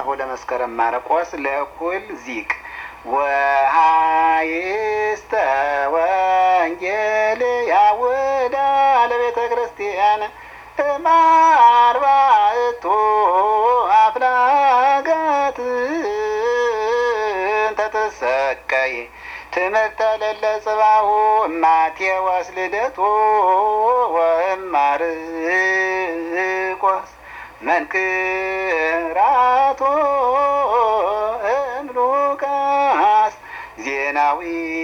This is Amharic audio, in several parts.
ናሁ ለመስከረም ማርቆስ ለኩል ዚቅ ወሃይስተ ወንጌል ያውዳ ለቤተ ክርስቲያን ማርባእቱ አፍላጋት ተተሰቀይ ትምህርተ ለለጽባሁ ማቴዎስ ልደቱ ወማርቆስ መንክራቶ እምሉቃስ ዜናዊ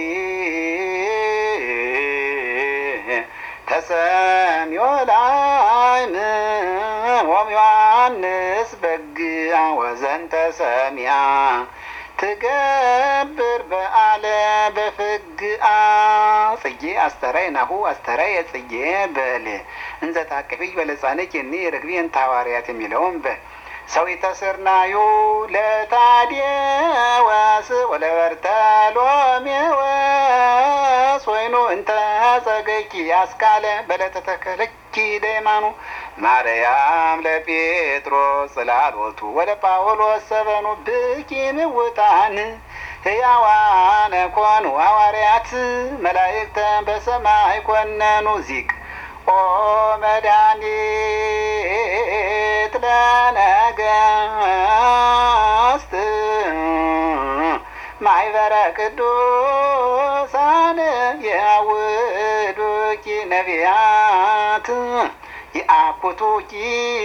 ተሰምዮ ላይም ወዮሐንስ በግአ ወዘንተ ሰሚያ ትገብር በአለ በፍግአ ጽጌ አስተራይ ናሁ አስተራይ ጽጌ በል እንዘ ታቀፊ በለጻነች እኒ ርግቢን ታዋሪያት የሚለውን በል ሰው የተሰርናዩ ለታዲወስ ወለበርተሎሜዎስ ወይኑ እንተ ጸገኪ አስካለ በለተተከለኪ ደይማኑ ማርያም ለጴጥሮስ ጽላሎቱ ወለጳውሎስ ሰበኑ ብኪ ምውታን ሕያዋነ ኮኑ ሐዋርያት መላእክተ በሰማይ ኮነኑ ዚቅ ኦ መድኃኒት ለነገሥት ማኅበረ ቅዱሳን ያውዱኪ ነቢያት ይአኩቱኪ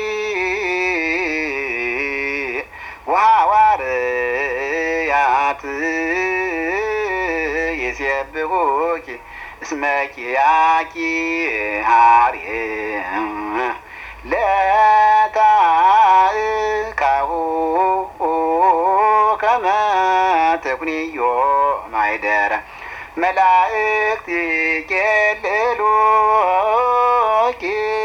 ወሐዋርያት ይሴብሑኪ እስመኪያኪ ሀርየ ለታእካሁ ከመ ትኩንዮ ማኅደረ መላእክት ይቄልሉኪ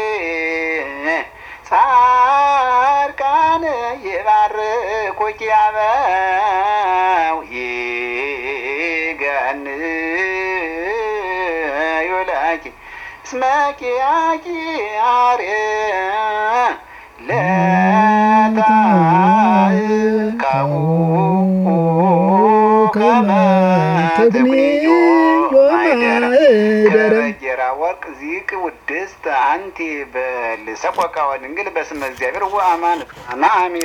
ጻድቃን ይባርኩኪ አበው ይገንዩ ለኪ እስመኪያኪ ሀርየ ለታእካሁ ከመ ትኩንዮ ማኅደረ ገረጀራ ወርቅ ዚቅ ውድስት አንቲ በል ሰቆቃወ ድንግል በስመ እግዚአብሔር ወአማን